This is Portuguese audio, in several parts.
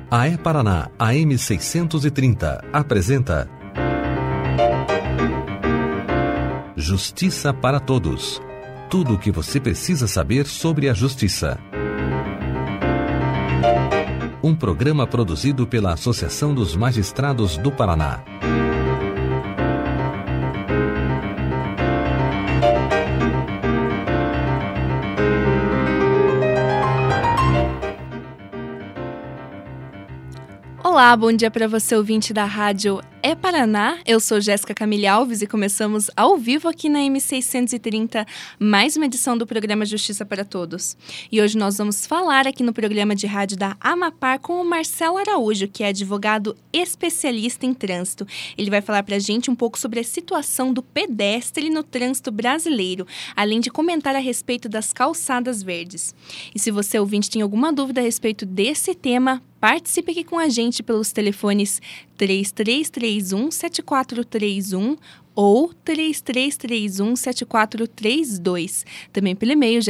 A E-Paraná AM 630 apresenta Justiça para Todos. Tudo o que você precisa saber sobre a justiça. Um programa produzido pela Associação dos Magistrados do Paraná. Olá, bom dia para você, ouvinte da rádio E-Paraná. Eu sou Jéssica Camille Alves e começamos ao vivo aqui na M630 mais uma edição do programa Justiça para Todos. E hoje nós vamos falar aqui no programa de rádio da Amapar com o Marcelo Araújo, que é advogado especialista em trânsito. Ele vai falar para a gente um pouco sobre a situação do pedestre no trânsito brasileiro, além de comentar a respeito das calçadas verdes. E se você, ouvinte, tem alguma dúvida a respeito desse tema, participe aqui com a gente pelos telefones 3331-7431 ou 3331-7432. Também pelo e-mail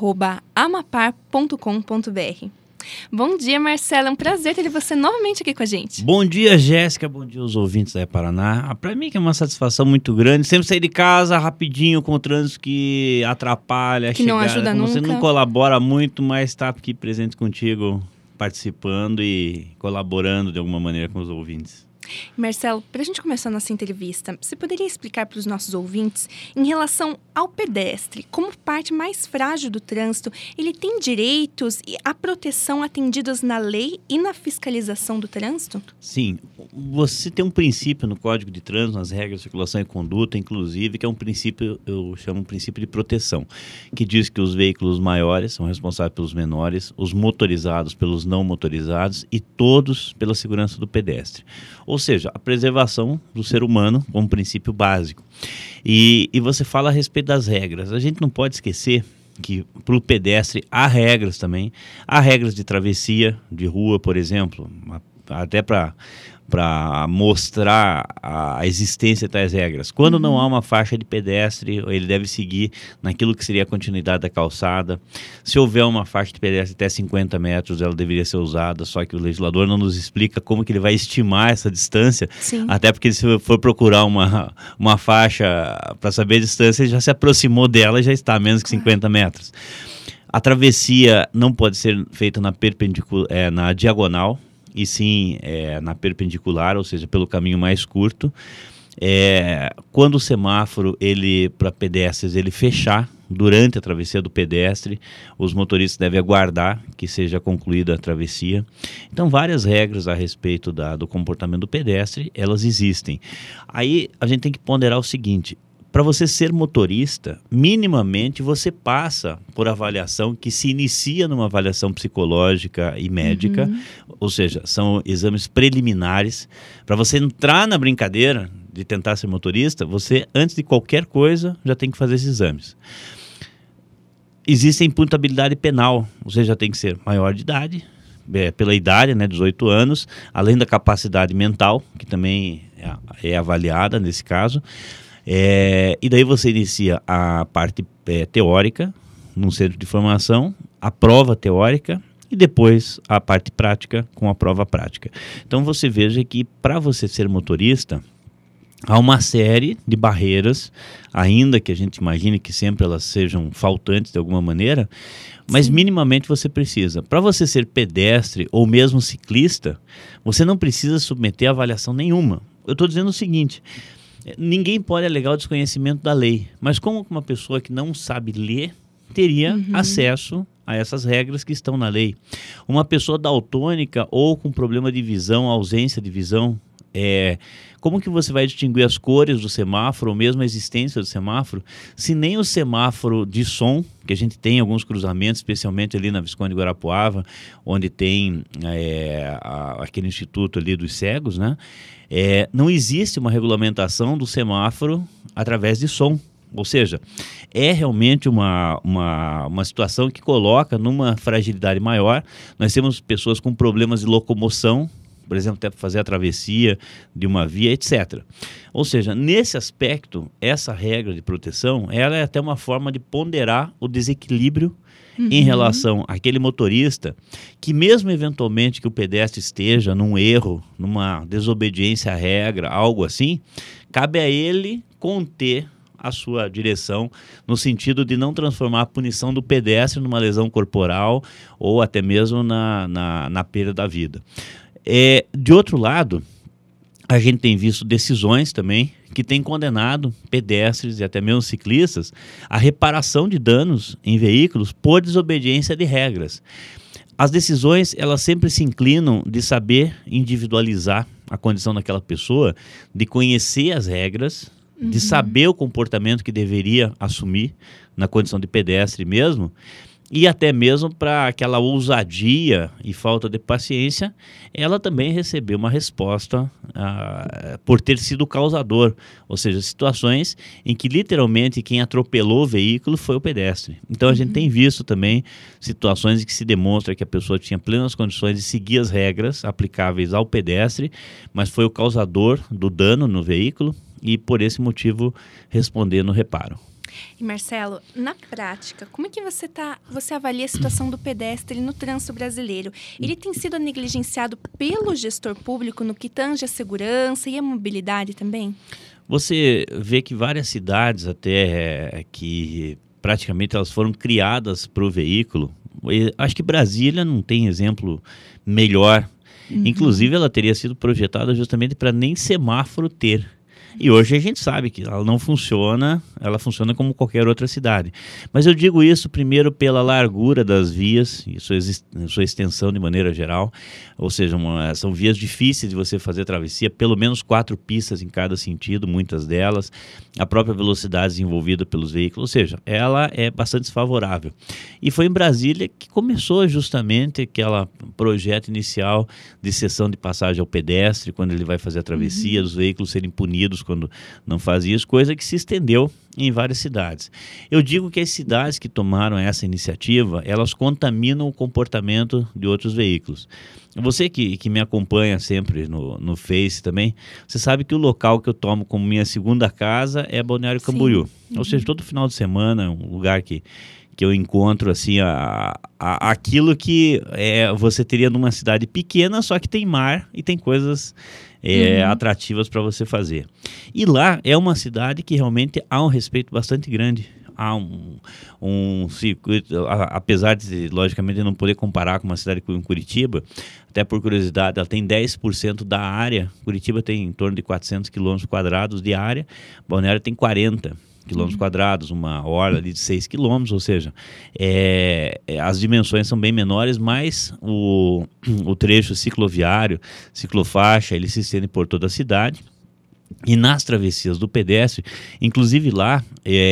jessica@amapar.com.br. Bom dia, Marcelo. É um prazer ter você novamente aqui com a gente. Bom dia, Jéssica. Bom dia aos ouvintes da E-Paraná. Para mim que é uma satisfação muito grande. Sempre sair de casa rapidinho com o trânsito que atrapalha. Que não ajuda nunca. Você não colabora muito, mas está aqui presente contigo, participando e colaborando de alguma maneira com os ouvintes. Marcelo, para a gente começar a nossa entrevista, você poderia explicar para os nossos ouvintes, em relação ao pedestre, como parte mais frágil do trânsito, ele tem direitos e a proteção atendidos na lei e na fiscalização do trânsito? Sim, você tem um princípio no Código de Trânsito, nas regras de circulação e conduta, inclusive, que é um princípio, eu chamo um princípio de proteção, que diz que os veículos maiores são responsáveis pelos menores, os motorizados pelos não motorizados e todos pela segurança do pedestre. Ou seja, a preservação do ser humano como princípio básico. E você fala a respeito das regras. A gente não pode esquecer que para o pedestre há regras também. Há regras de travessia de rua, por exemplo, até para mostrar a existência de tais regras. Quando não há uma faixa de pedestre, ele deve seguir naquilo que seria a continuidade da calçada. Se houver uma faixa de pedestre até 50 metros, ela deveria ser usada, só que o legislador não nos explica como que ele vai estimar essa distância. Sim. Até porque se for procurar uma faixa para saber a distância, ele já se aproximou dela e já está a menos que 50 metros. A travessia não pode ser feita na diagonal, e sim na perpendicular, ou seja, pelo caminho mais curto. Quando o semáforo, para pedestres, ele fechar durante a travessia do pedestre, os motoristas devem aguardar que seja concluída a travessia. Então, várias regras a respeito do comportamento do pedestre, elas existem. Aí, a gente tem que ponderar o seguinte: para você ser motorista, minimamente você passa por avaliação que se inicia numa avaliação psicológica e médica, ou seja, são exames preliminares. Para você entrar na brincadeira de tentar ser motorista, você, antes de qualquer coisa, já tem que fazer esses exames. Existe a imputabilidade penal, você já tem que ser maior de idade, pela idade, 18 anos, além da capacidade mental, que também é avaliada nesse caso. E daí você inicia a parte teórica num centro de formação, a prova teórica e depois a parte prática com a prova prática. Então você veja que para você ser motorista há uma série de barreiras, ainda que a gente imagine que sempre elas sejam faltantes de alguma maneira, mas minimamente você precisa. Para você ser pedestre ou mesmo ciclista, você não precisa submeter a avaliação nenhuma. Eu estou dizendo o seguinte: ninguém pode alegar o desconhecimento da lei, mas como uma pessoa que não sabe ler teria acesso a essas regras que estão na lei? Uma pessoa daltônica ou com problema de visão, ausência de visão, como que você vai distinguir as cores do semáforo ou mesmo a existência do semáforo, se nem o semáforo de som, que a gente tem alguns cruzamentos, especialmente ali na Visconde Guarapuava, onde tem aquele instituto ali dos cegos, não existe uma regulamentação do semáforo através de som. Ou seja, é realmente uma situação que coloca numa fragilidade maior. Nós temos pessoas com problemas de locomoção, por exemplo, até para fazer a travessia de uma via, etc. Ou seja, nesse aspecto, essa regra de proteção, ela é até uma forma de ponderar o desequilíbrio em relação àquele motorista que mesmo eventualmente que o pedestre esteja num erro, numa desobediência à regra, algo assim, cabe a ele conter a sua direção, no sentido de não transformar a punição do pedestre numa lesão corporal ou até mesmo na perda da vida. De outro lado, a gente tem visto decisões também que têm condenado pedestres e até mesmo ciclistas à reparação de danos em veículos por desobediência de regras. As decisões, elas sempre se inclinam de saber individualizar a condição daquela pessoa, de conhecer as regras, de saber o comportamento que deveria assumir na condição de pedestre mesmo, e até mesmo para aquela ousadia e falta de paciência, ela também recebeu uma resposta por ter sido o causador, ou seja, situações em que literalmente quem atropelou o veículo foi o pedestre. Então a gente tem visto também situações em que se demonstra que a pessoa tinha plenas condições de seguir as regras aplicáveis ao pedestre, mas foi o causador do dano no veículo e por esse motivo responder no reparo. E Marcelo, na prática, como é que você avalia a situação do pedestre no trânsito brasileiro? Ele tem sido negligenciado pelo gestor público no que tange a segurança e a mobilidade também? Você vê que várias cidades até que praticamente elas foram criadas para o veículo. Acho que Brasília não tem exemplo melhor. Inclusive ela teria sido projetada justamente para nem semáforo ter. E hoje a gente sabe que ela não funciona, ela funciona como qualquer outra cidade. Mas eu digo isso primeiro pela largura das vias e sua extensão de maneira geral. Ou seja, são vias difíceis de você fazer travessia, pelo menos 4 pistas em cada sentido, muitas delas. A própria velocidade desenvolvida pelos veículos, ou seja, ela é bastante desfavorável. E foi em Brasília que começou justamente aquele projeto inicial de cessão de passagem ao pedestre, quando ele vai fazer a travessia, os veículos serem punidos quando não fazia isso, coisa que se estendeu em várias cidades. Eu digo que as cidades que tomaram essa iniciativa, elas contaminam o comportamento de outros veículos. Você que me acompanha sempre no Face também, você sabe que o local que eu tomo como minha segunda casa é Balneário Camboriú. Ou seja, todo final de semana, um lugar que eu encontro assim, aquilo que você teria numa cidade pequena, só que tem mar e tem coisas atrativas para você fazer. E lá é uma cidade que realmente há um respeito bastante grande. Há um circuito, apesar de, logicamente, não poder comparar com uma cidade como Curitiba, até por curiosidade, ela tem 10% da área. Curitiba tem em torno de 400 km² de área, Balneário tem 40 km², uma orla ali de 6 km, ou seja, as dimensões são bem menores, mas o trecho cicloviário, ciclofaixa, ele se estende por toda a cidade. E nas travessias do pedestre, inclusive lá,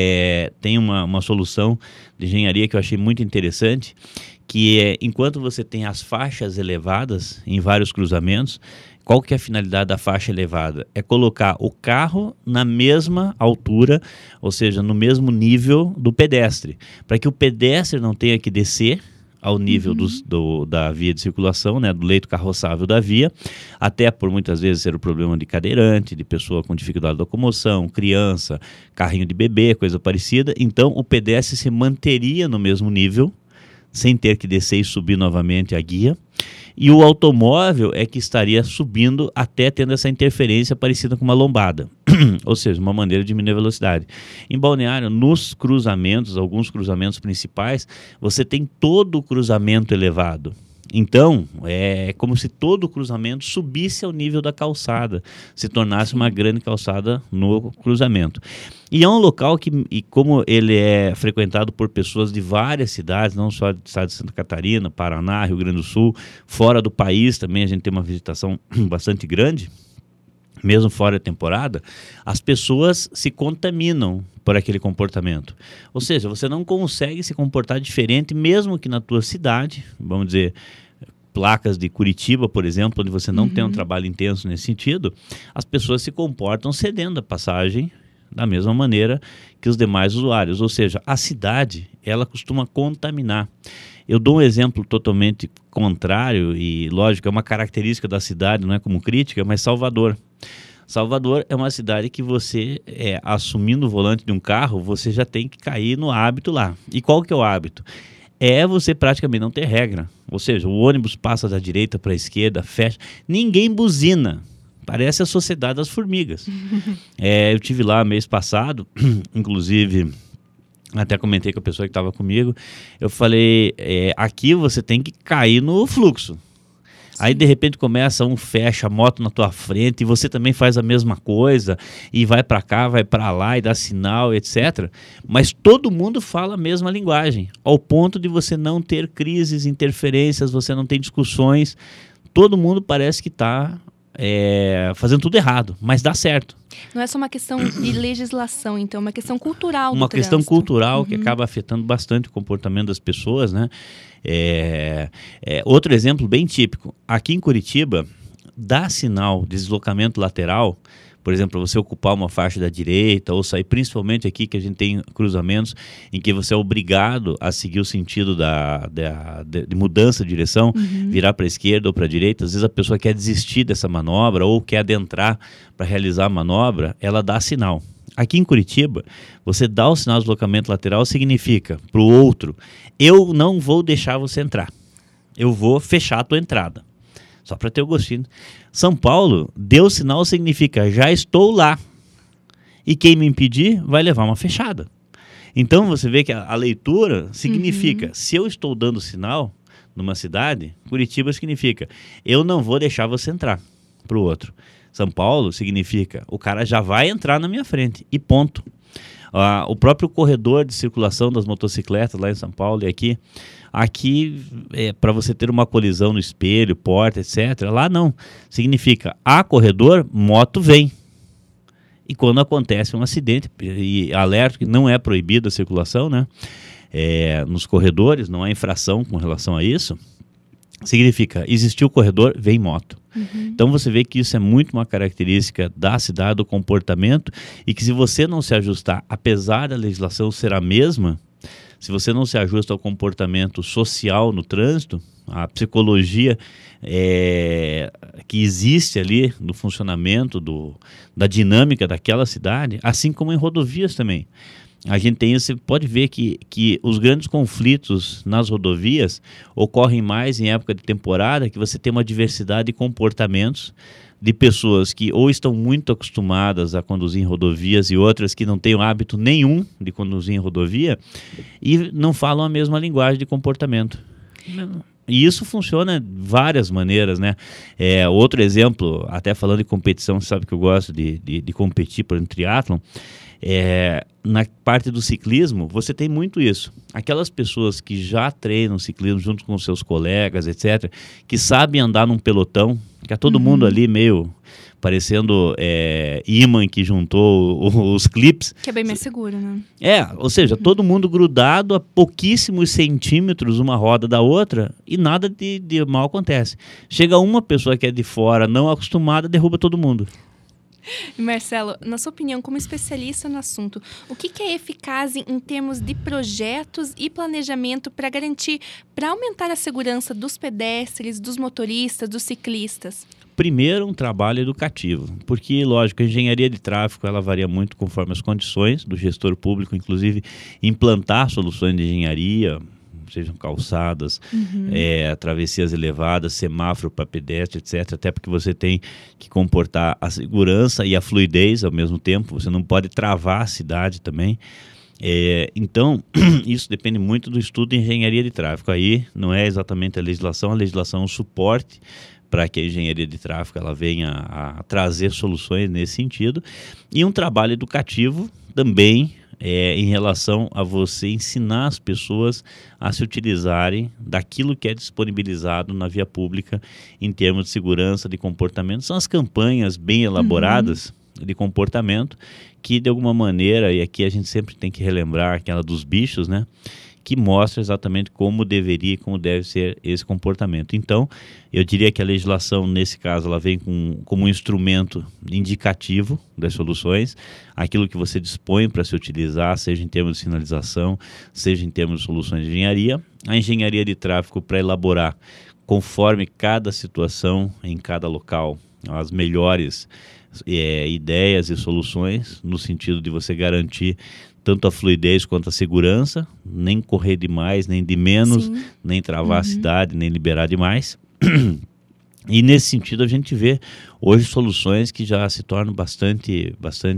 tem uma solução de engenharia que eu achei muito interessante, que enquanto você tem as faixas elevadas em vários cruzamentos, qual que é a finalidade da faixa elevada? É colocar o carro na mesma altura, ou seja, no mesmo nível do pedestre, para que o pedestre não tenha que descer ao nível da via de circulação, né, do leito carroçável da via, até por muitas vezes ser o problema de cadeirante, de pessoa com dificuldade de locomoção, criança, carrinho de bebê, coisa parecida. Então o pedestre se manteria no mesmo nível, sem ter que descer e subir novamente a guia, e o automóvel é que estaria subindo até tendo essa interferência parecida com uma lombada, ou seja, uma maneira de diminuir a velocidade. Em Balneário, nos cruzamentos, alguns cruzamentos principais, você tem todo o cruzamento elevado. Então, é como se todo o cruzamento subisse ao nível da calçada, se tornasse uma grande calçada no cruzamento. E é um local que, e como ele é frequentado por pessoas de várias cidades, não só do estado de Santa Catarina, Paraná, Rio Grande do Sul, fora do país também a gente tem uma visitação bastante grande, mesmo fora da temporada, as pessoas se contaminam por aquele comportamento. Ou seja, você não consegue se comportar diferente, mesmo que na tua cidade, vamos dizer, placas de Curitiba, por exemplo, onde você não tem um trabalho intenso nesse sentido, as pessoas se comportam cedendo a passagem da mesma maneira que os demais usuários. Ou seja, a cidade, ela costuma contaminar. Eu dou um exemplo totalmente contrário e, lógico, é uma característica da cidade, não é como crítica, mas Salvador. Salvador é uma cidade que você, assumindo o volante de um carro, você já tem que cair no hábito lá. E qual que é o hábito? é você praticamente não ter regra. Ou seja, o ônibus passa da direita para a esquerda, fecha, ninguém buzina. Parece a sociedade das formigas. Eu tive lá mês passado, inclusive, até comentei com a pessoa que estava comigo, eu falei, aqui você tem que cair no fluxo. Aí, de repente, começa fecha a moto na tua frente e você também faz a mesma coisa e vai para cá, vai para lá e dá sinal, etc. Mas todo mundo fala a mesma linguagem, ao ponto de você não ter crises, interferências, você não tem discussões. Todo mundo parece que está fazendo tudo errado, mas dá certo. Não é só uma questão de legislação, então, é uma questão cultural do Uma questão trânsito. cultural que acaba afetando bastante o comportamento das pessoas, né? Outro exemplo bem típico, aqui em Curitiba, dá sinal de deslocamento lateral, por exemplo, para você ocupar uma faixa da direita ou sair, principalmente aqui que a gente tem cruzamentos em que você é obrigado a seguir o sentido de mudança de direção, virar para a esquerda ou para a direita. Às vezes a pessoa quer desistir dessa manobra ou quer adentrar para realizar a manobra, ela dá sinal. Aqui em Curitiba, você dá o sinal de deslocamento lateral significa para o outro, eu não vou deixar você entrar, eu vou fechar a tua entrada. Só para ter o gostinho. São Paulo, deu sinal significa já estou lá. E quem me impedir vai levar uma fechada. Então você vê que a leitura significa, se eu estou dando sinal numa cidade, Curitiba significa, eu não vou deixar você entrar para o outro. São Paulo significa, o cara já vai entrar na minha frente e ponto. O próprio corredor de circulação das motocicletas lá em São Paulo e aqui para você ter uma colisão no espelho, porta, etc. Lá não. Significa, há corredor, moto vem. E quando acontece um acidente, e alerta que não é proibida a circulação, né? Nos corredores, não há infração com relação a isso, significa, existiu corredor, vem moto. Então você vê que isso é muito uma característica da cidade, do comportamento, e que se você não se ajustar, apesar da legislação ser a mesma, se você não se ajusta ao comportamento social no trânsito, a psicologia que existe ali no funcionamento da dinâmica daquela cidade, assim como em rodovias também. A gente você pode ver que os grandes conflitos nas rodovias ocorrem mais em época de temporada, que você tem uma diversidade de comportamentos de pessoas que ou estão muito acostumadas a conduzir em rodovias e outras que não têm o hábito nenhum de conduzir em rodovia e não falam a mesma linguagem de comportamento. E isso funciona de várias maneiras, né? Outro exemplo, até falando de competição, você sabe que eu gosto de competir, por exemplo, triatlon. Na parte do ciclismo, você tem muito isso. Aquelas pessoas que já treinam ciclismo junto com seus colegas, etc., que sabem andar num pelotão, que é todo mundo ali meio parecendo imã que juntou os clipes. Que é bem mais seguro, né? Ou seja, todo mundo grudado a pouquíssimos centímetros uma roda da outra e nada de mal acontece. Chega uma pessoa que é de fora, não acostumada, derruba todo mundo. Marcelo, na sua opinião, como especialista no assunto, o que é eficaz em termos de projetos e planejamento para aumentar a segurança dos pedestres, dos motoristas, dos ciclistas? Primeiro, um trabalho educativo, porque, lógico, a engenharia de tráfego ela varia muito conforme as condições do gestor público, inclusive implantar soluções de engenharia, sejam calçadas, travessias elevadas, semáforo para pedestre, etc. Até porque você tem que comportar a segurança e a fluidez ao mesmo tempo, você não pode travar a cidade também. Então, isso depende muito do estudo de engenharia de tráfego. Aí não é exatamente a legislação é um suporte para que a engenharia de tráfego ela venha a trazer soluções nesse sentido. E um trabalho educativo também em relação a você ensinar as pessoas a se utilizarem daquilo que é disponibilizado na via pública em termos de segurança, de comportamento. São as campanhas bem elaboradas de comportamento que, de alguma maneira, e aqui a gente sempre tem que relembrar aquela dos bichos, né? Que mostra exatamente como deveria e como deve ser esse comportamento. Então, eu diria que a legislação, nesse caso, ela vem como um instrumento indicativo das soluções, aquilo que você dispõe para se utilizar, seja em termos de sinalização, seja em termos de soluções de engenharia. A engenharia de tráfego para elaborar, conforme cada situação, em cada local, as melhores ideias e soluções, no sentido de você garantir tanto a fluidez quanto a segurança, nem correr demais, nem de menos, Sim. nem travar a cidade, nem liberar demais. E nesse sentido a gente vê hoje soluções que já se tornam bastante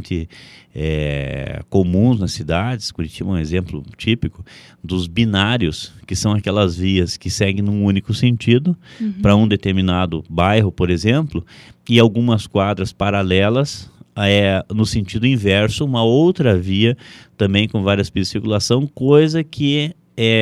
comuns nas cidades. Curitiba é um exemplo típico dos binários, que são aquelas vias que seguem num único sentido para um determinado bairro, por exemplo, e algumas quadras paralelas no sentido inverso, uma outra via também com várias pistas de circulação, coisa que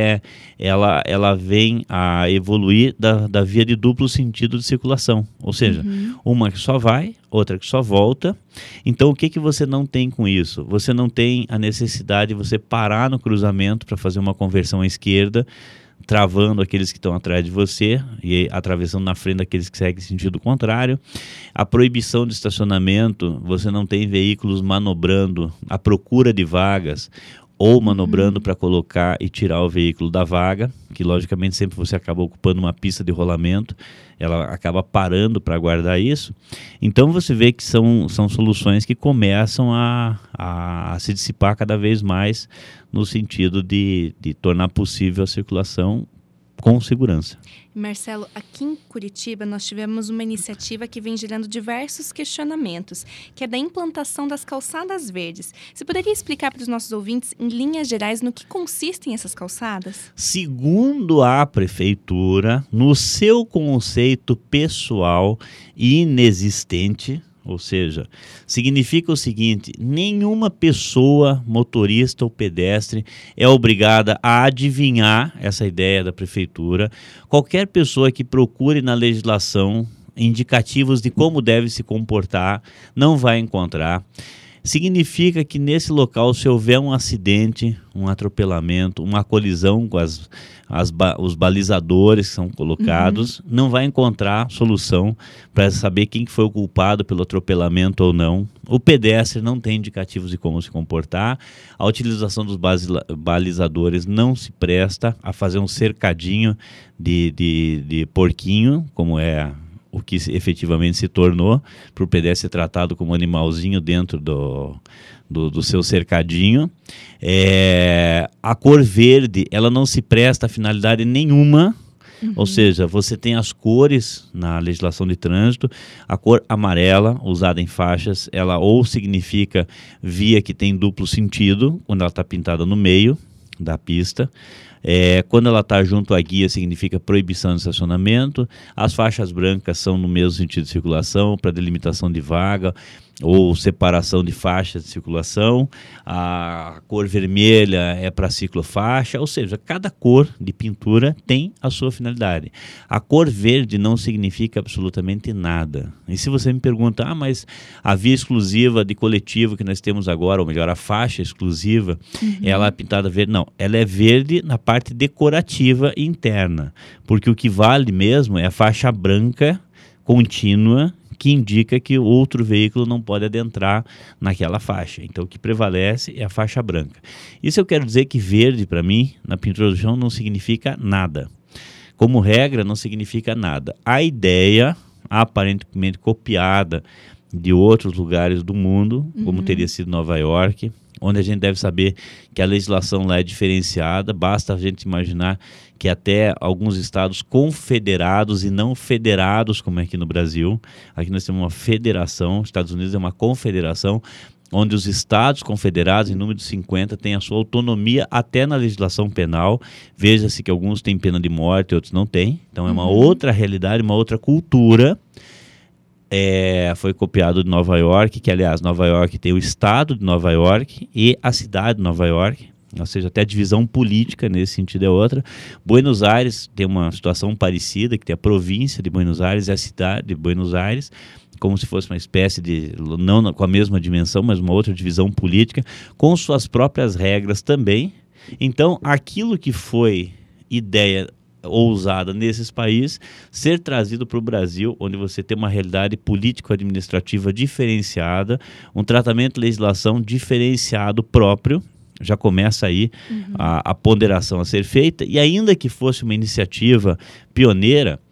ela vem a evoluir da via de duplo sentido de circulação, ou seja, uma que só vai, outra que só volta. Então o que você não tem com isso? Você não tem a necessidade de você parar no cruzamento para fazer uma conversão à esquerda, travando aqueles que estão atrás de você e atravessando na frente daqueles que seguem em sentido contrário. A proibição de estacionamento, você não tem veículos manobrando à procura de vagas ou manobrando para colocar e tirar o veículo da vaga, que logicamente sempre você acaba ocupando uma pista de rolamento, ela acaba parando para guardar isso. Então você vê que são soluções que começam a se dissipar cada vez mais no sentido de tornar possível a circulação com segurança. Marcelo, aqui em Curitiba nós tivemos uma iniciativa que vem gerando diversos questionamentos, que é da implantação das calçadas verdes. Você poderia explicar para os nossos ouvintes, em linhas gerais, no que consistem essas calçadas? Segundo a prefeitura, no seu conceito pessoal e inexistente, ou seja, significa o seguinte: nenhuma pessoa, motorista ou pedestre, é obrigada a adivinhar essa ideia da prefeitura. Qualquer pessoa que procure na legislação indicativos de como deve se comportar, não vai encontrar. Significa que nesse local, se houver um acidente, um atropelamento, uma colisão com os balizadores que são colocados, não vai encontrar solução para saber quem foi o culpado pelo atropelamento ou não. O pedestre não tem indicativos de como se comportar. A utilização dos balizadores não se presta a fazer um cercadinho de porquinho, como é o que efetivamente se tornou, para o pedestre ser tratado como animalzinho dentro do seu cercadinho. A cor verde, ela não se presta a finalidade nenhuma, ou seja, você tem as cores na legislação de trânsito. A cor amarela, usada em faixas, ela ou significa via que tem duplo sentido, quando ela está pintada no meio da pista. Quando ela está junto à guia, significa proibição de estacionamento. As faixas brancas são no mesmo sentido de circulação, para delimitação de vaga ou separação de faixas de circulação. A cor vermelha é para ciclofaixa, ou seja, cada cor de pintura tem a sua finalidade. A cor verde não significa absolutamente nada. E se você me pergunta, mas a via exclusiva de coletivo que nós temos agora, ou melhor, a faixa exclusiva, ela é pintada verde? Não, ela é verde na parte decorativa interna, porque o que vale mesmo é a faixa branca contínua, que indica que outro veículo não pode adentrar naquela faixa. Então, o que prevalece é a faixa branca. Isso eu quero dizer que verde, para mim, na pintura do chão, não significa nada. Como regra, não significa nada. A ideia, aparentemente copiada de outros lugares do mundo, como teria sido Nova York, onde a gente deve saber que a legislação lá é diferenciada. Basta a gente imaginar que até alguns estados confederados e não federados, como é aqui no Brasil, aqui nós temos uma federação, Estados Unidos é uma confederação, onde os estados confederados, em número de 50, têm a sua autonomia até na legislação penal. Veja-se que alguns têm pena de morte, outros não têm. Então é uma outra realidade, uma outra cultura. Foi copiado de Nova York, que aliás, Nova York tem o estado de Nova York e a cidade de Nova York, ou seja, até a divisão política nesse sentido é outra. Buenos Aires tem uma situação parecida, que tem a província de Buenos Aires e a cidade de Buenos Aires, como se fosse uma espécie de, não com a mesma dimensão, mas uma outra divisão política, com suas próprias regras também. Então, aquilo que foi ideia ousada nesses países, ser trazido para o Brasil, onde você tem uma realidade político-administrativa diferenciada, um tratamento de legislação diferenciado próprio, já começa aí a ponderação a ser feita, e ainda que fosse uma iniciativa pioneira,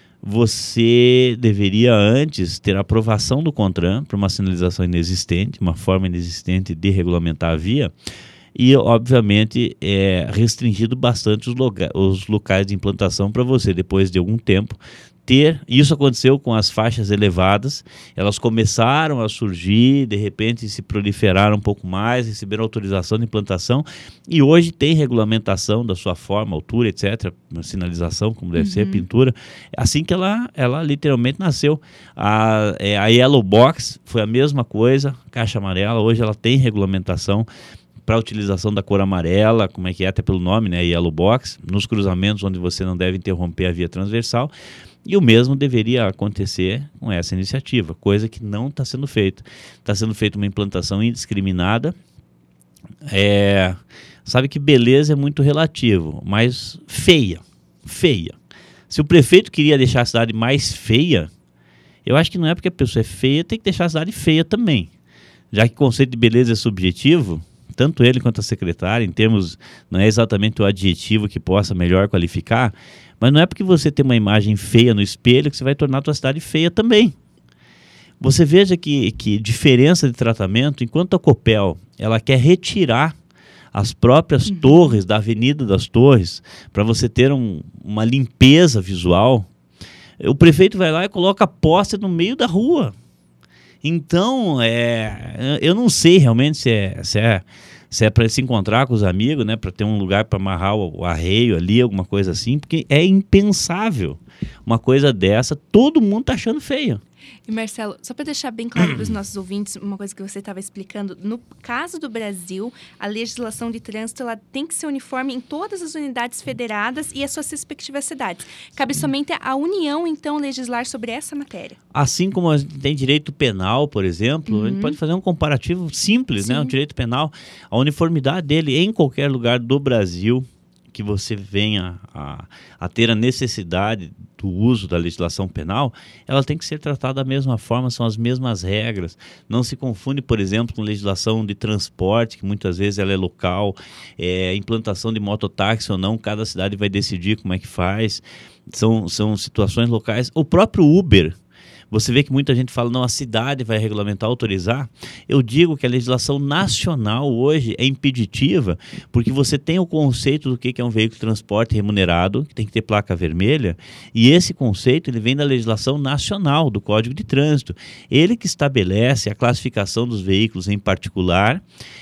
você deveria antes ter a aprovação do CONTRAN para uma sinalização inexistente, uma forma inexistente de regulamentar a via, e, obviamente, restringido bastante os locais de implantação para você, depois de algum tempo, isso aconteceu com as faixas elevadas, elas começaram a surgir, de repente se proliferaram um pouco mais, receberam autorização de implantação e hoje tem regulamentação da sua forma, altura, etc., sinalização, como deve ser, pintura, assim que ela literalmente nasceu. A Yellow Box foi a mesma coisa, caixa amarela, hoje ela tem regulamentação para a utilização da cor amarela, como é que é, até pelo nome, né, Yellow Box, nos cruzamentos onde você não deve interromper a via transversal. E o mesmo deveria acontecer com essa iniciativa, coisa que não está sendo feita. Está sendo feita uma implantação indiscriminada. Sabe que beleza é muito relativo, mas feia. Se o prefeito queria deixar a cidade mais feia, eu acho que não é porque a pessoa é feia, tem que deixar a cidade feia também. Já que o conceito de beleza é subjetivo, tanto ele quanto a secretária, em termos, não é exatamente o adjetivo que possa melhor qualificar, mas não é porque você tem uma imagem feia no espelho que você vai tornar a tua cidade feia também. Você veja que diferença de tratamento, enquanto a Copel ela quer retirar as próprias torres da Avenida das Torres para você ter uma limpeza visual, o prefeito vai lá e coloca poste no meio da rua. Então, eu não sei realmente se é para se encontrar com os amigos, né, para ter um lugar para amarrar o arreio ali, alguma coisa assim, porque é impensável uma coisa dessa, todo mundo tá achando feio. E Marcelo, só para deixar bem claro para os nossos ouvintes, uma coisa que você estava explicando, no caso do Brasil, a legislação de trânsito ela tem que ser uniforme em todas as unidades federadas e as suas respectivas cidades. Cabe somente à União, então, legislar sobre essa matéria. Assim como a gente tem direito penal, por exemplo, a gente pode fazer um comparativo simples, né? O direito penal, a uniformidade dele em qualquer lugar do Brasil que você venha a ter a necessidade do uso da legislação penal, ela tem que ser tratada da mesma forma, são as mesmas regras. Não se confunde, por exemplo, com legislação de transporte, que muitas vezes ela é local, implantação de mototáxi ou não, cada cidade vai decidir como é que faz, são situações locais. O próprio Uber, você vê que muita gente fala, não, a cidade vai regulamentar, autorizar. Eu digo que a legislação nacional hoje é impeditiva, porque você tem o conceito do que é um veículo de transporte remunerado, que tem que ter placa vermelha, e esse conceito ele vem da legislação nacional, do Código de Trânsito. Ele que estabelece a classificação dos veículos em particular,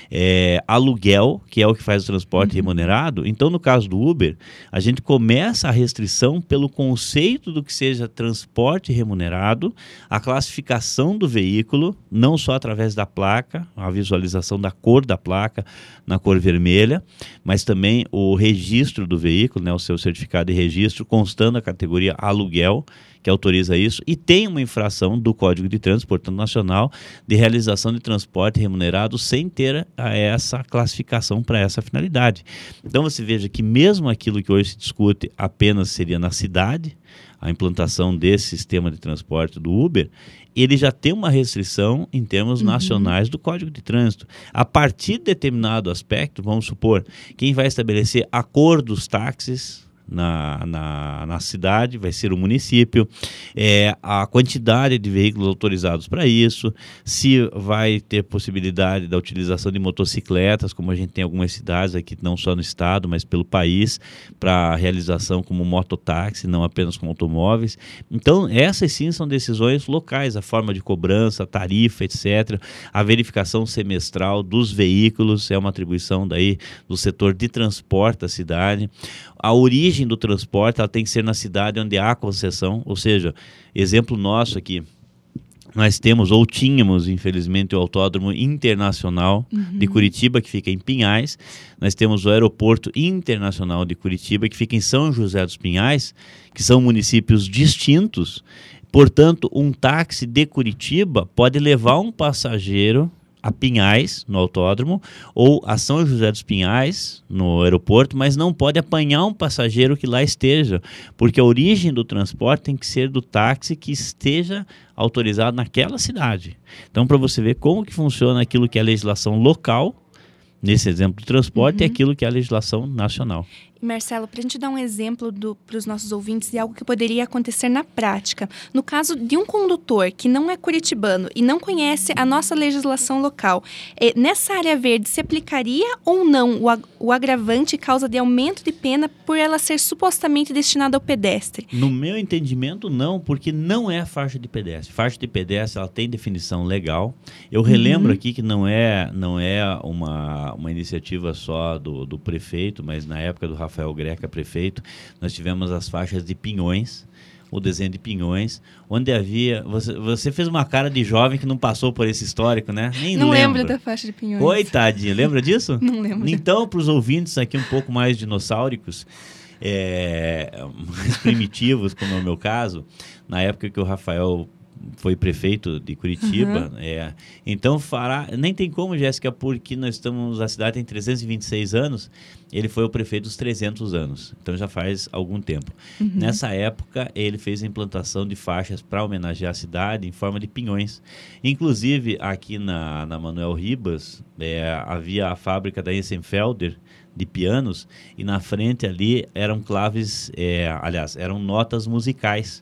aluguel, que é o que faz o transporte remunerado. Então, no caso do Uber, a gente começa a restrição pelo conceito do que seja transporte remunerado, a classificação do veículo, não só através da placa, a visualização da cor da placa na cor vermelha, mas também o registro do veículo, né, o seu certificado de registro, constando a categoria aluguel, que autoriza isso, e tem uma infração do Código de Trânsito, portanto, nacional, de realização de transporte remunerado sem ter essa classificação para essa finalidade. Então, você veja que mesmo aquilo que hoje se discute apenas seria na cidade, a implantação desse sistema de transporte do Uber, ele já tem uma restrição em termos nacionais do Código de Trânsito. A partir de determinado aspecto, vamos supor, quem vai estabelecer a cor dos táxis na cidade vai ser o município, a quantidade de veículos autorizados para isso, se vai ter possibilidade da utilização de motocicletas, como a gente tem algumas cidades aqui, não só no estado, mas pelo país, para realização como mototáxi, não apenas com automóveis. Então, essas sim são decisões locais, a forma de cobrança, a tarifa, etc. A verificação semestral dos veículos é uma atribuição daí do setor de transporte da cidade. A origem do transporte ela tem que ser na cidade onde há concessão, ou seja, exemplo nosso aqui, nós temos ou tínhamos, infelizmente, o Autódromo Internacional de Curitiba, que fica em Pinhais, nós temos o Aeroporto Internacional de Curitiba, que fica em São José dos Pinhais, que são municípios distintos, portanto, um táxi de Curitiba pode levar um passageiro a Pinhais, no autódromo, ou a São José dos Pinhais, no aeroporto, mas não pode apanhar um passageiro que lá esteja, porque a origem do transporte tem que ser do táxi que esteja autorizado naquela cidade. Então, para você ver como que funciona aquilo que é a legislação local, nesse exemplo de transporte, é aquilo que é a legislação nacional. Marcelo, para a gente dar um exemplo para os nossos ouvintes de algo que poderia acontecer na prática. No caso de um condutor que não é curitibano e não conhece a nossa legislação local, nessa área verde se aplicaria ou não o agravante causa de aumento de pena por ela ser supostamente destinada ao pedestre? No meu entendimento, não, porque não é faixa de pedestre. Faixa de pedestre, ela tem definição legal. Eu relembro aqui que não é uma iniciativa só do prefeito, mas na época do Rafael Greca, prefeito, nós tivemos as faixas de pinhões, o desenho de pinhões, onde havia... Você fez uma cara de jovem que não passou por esse histórico, né? Nem não lembra. Lembro da faixa de pinhões. Coitadinha, lembra disso? Não lembro. Então, para os ouvintes aqui um pouco mais dinossáuricos, mais primitivos, como é o meu caso, na época que o Rafael foi prefeito de Curitiba, então nem tem como, Jéssica, porque a cidade tem 326 anos, ele foi o prefeito dos 300 anos, então já faz algum tempo. Nessa época, ele fez a implantação de faixas para homenagear a cidade em forma de pinhões. Inclusive, aqui na Manuel Ribas, havia a fábrica da Essenfelder, de pianos, e na frente ali eram claves, eram notas musicais,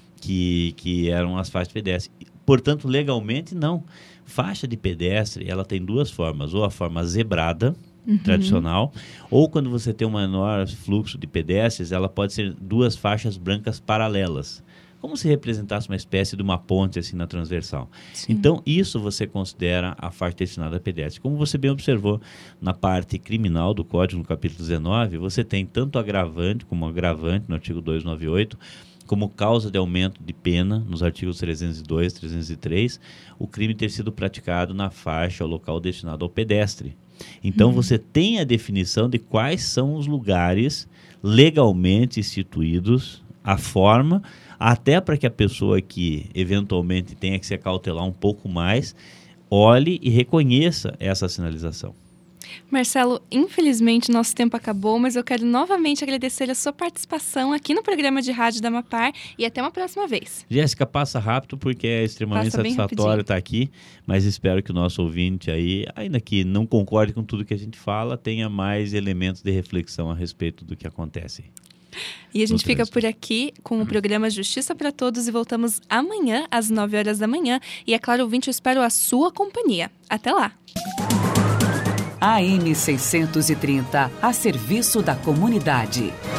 que eram as faixas de pedestre. Portanto, legalmente, não. Faixa de pedestre, ela tem duas formas. Ou a forma zebrada, tradicional, ou quando você tem um menor fluxo de pedestres, ela pode ser duas faixas brancas paralelas. Como se representasse uma espécie de uma ponte assim na transversal. Sim. Então, isso você considera a faixa destinada a pedestre. Como você bem observou, na parte criminal do Código, no capítulo 19, você tem tanto agravante como agravante no artigo 298, como causa de aumento de pena, nos artigos 302 e 303, o crime ter sido praticado na faixa ou local destinado ao pedestre. Então, você tem a definição de quais são os lugares legalmente instituídos, a forma, até para que a pessoa que eventualmente tenha que se acautelar um pouco mais, olhe e reconheça essa sinalização. Marcelo, infelizmente nosso tempo acabou, mas eu quero novamente agradecer a sua participação aqui no programa de rádio da Amapar e até uma próxima vez. Jéssica, passa rápido porque é extremamente satisfatório estar aqui, mas espero que o nosso ouvinte aí, ainda que não concorde com tudo que a gente fala, tenha mais elementos de reflexão a respeito do que acontece. E a gente fica por aqui com o programa Justiça para Todos e voltamos amanhã às 9 horas da manhã. E é claro, ouvinte, eu espero a sua companhia. Até lá! AM 630, a serviço da comunidade.